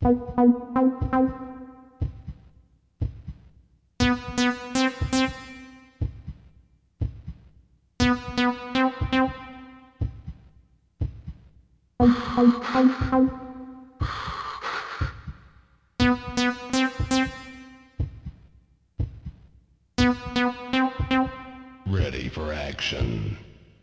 Ready for action.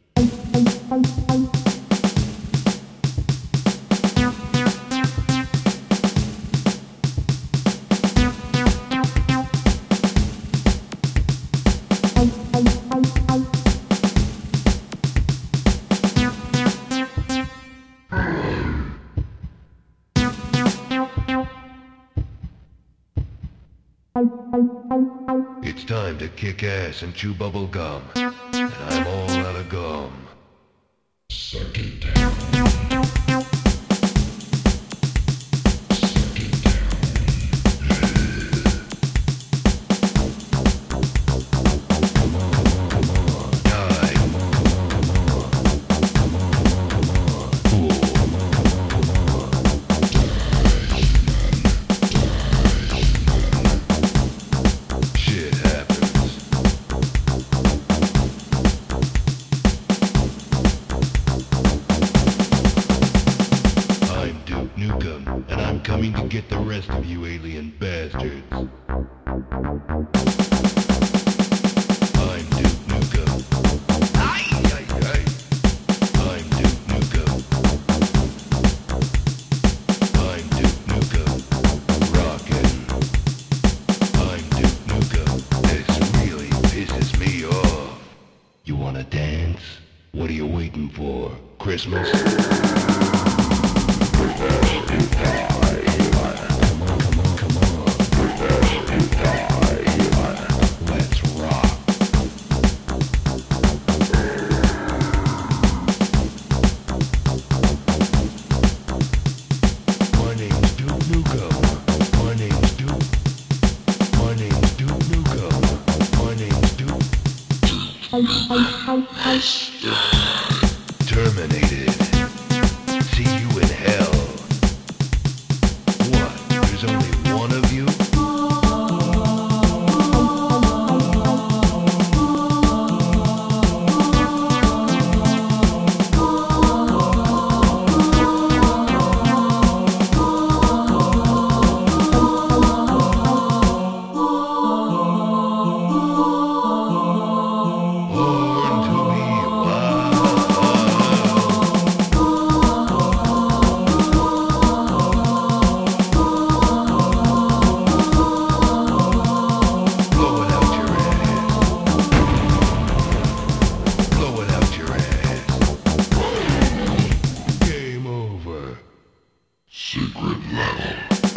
It's time to kick ass and chew bubble gum. And I'm all out of gum. Suck it down. Suck it down. Come on, come on, come on. Die. Come on, come on, come on. Come on, come on, come on. Fool. Come on, come on, come on. Shit happens. I'm Duke Nukem, and I'm coming to get the rest of you alien bastards. I'm Duke Nukem. Aye, aye, aye. I'm Duke Nukem. I'm Duke Nukem. Rockin'. I'm Duke Nukem. This really pisses me off. You wanna dance? What are you waiting for? Christmas? Come on, come on, come on. Let's rock. My name's Duke Nukem. My name's Duke. My name's Duke Nukem. My name's Duke. Terminated. See you in hell. What? There's only one of you? Born to be wild. Blow it out your ass. Blow it out your ass. Game over. Secret level.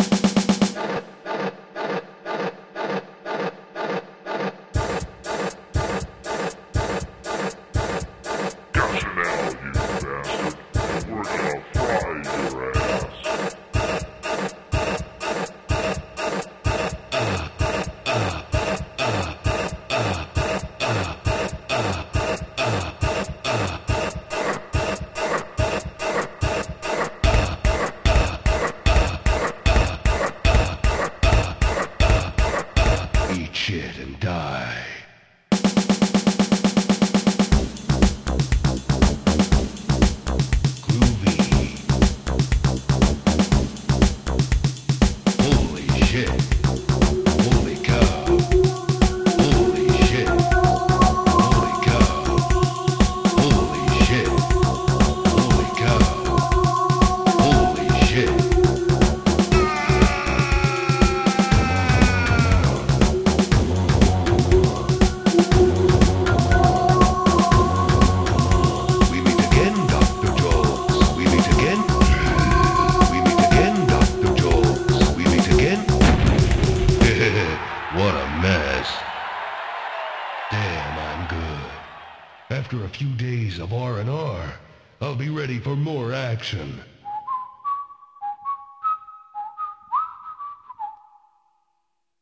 Gotcha now, you bastard. We're gonna fry your ass. Eat shit and die. Groovy. Holy shit. Holy cow. Holy shit. Holy cow. Holy shit. Holy cow. Holy shit. We meet again, Dr. Jones. We meet again. We meet again, Dr. Jones. We meet again. What a mess. Damn, I'm good. After a few days of R&R, I'll be ready for more action.